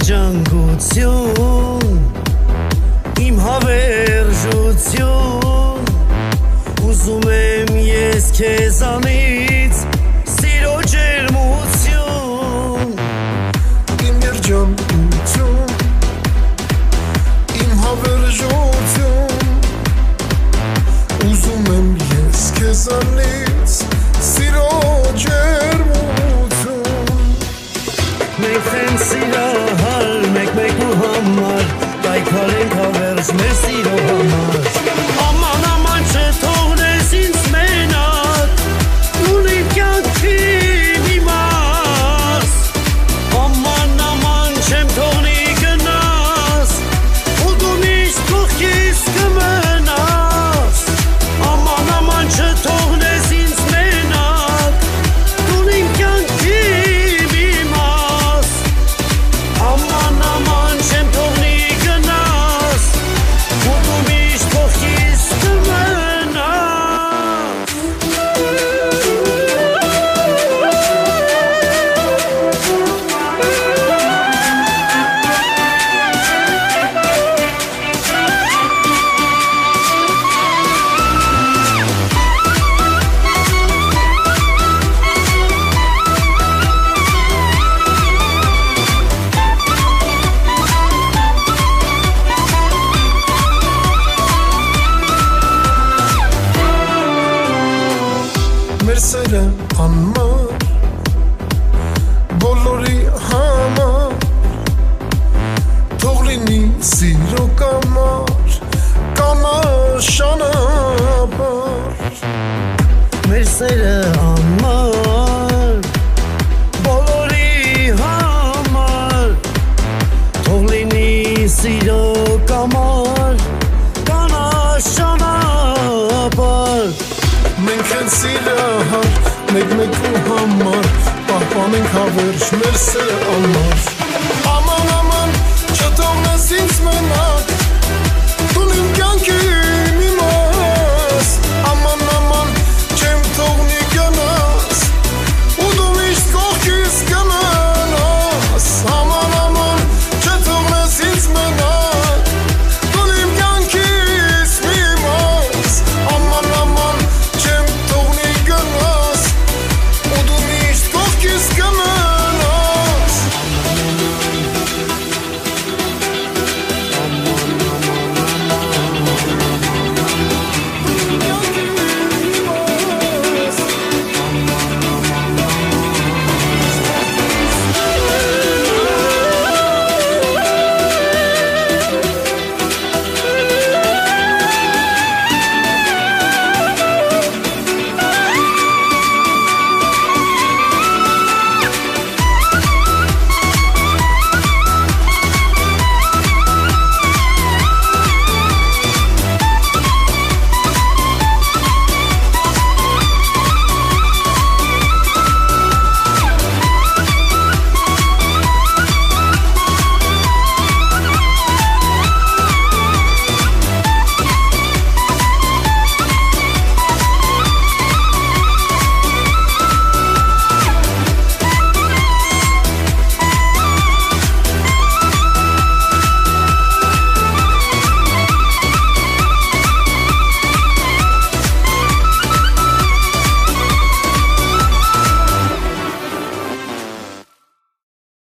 երջանկություն, իմ հավերժություն, ուզում եմ ես քեզանից սիրո ջերմություն, իմ երջանկություն, իմ հավերժություն, ուզում եմ ես քեզանից սիրո ջերմություն, մենք ենք սիրահար, մեկ ու համար, պայքար ենք հավերժ մեր սիրո համար, աման աման չթողնես ինձ մենակ, դու իմ կյանքի մի մաս, աման աման չեմ թողնի գնաս, ու դու միշտ կողքիս կմնաս, աման աման չթողնես ինձ մենակ, դու իմ կյանքի մի մաս, աման աման չեմ թողնի գնաս, ու դու միշտ կողքիս կմնաս. մեր սերը անմար, բոլորի համար, թող լինի սիրո կամար, կանաշանաբար, Մեր սերը անմար, բոլորի համար, թող լինի սիրո կամար, կանաշանաբար, մենք են սիրահար, մեկ ու համար, պահպանենք հավերժ մեր սերը անմար, աման աման չթողնես ինձ մենակ, դու իմ կյանքի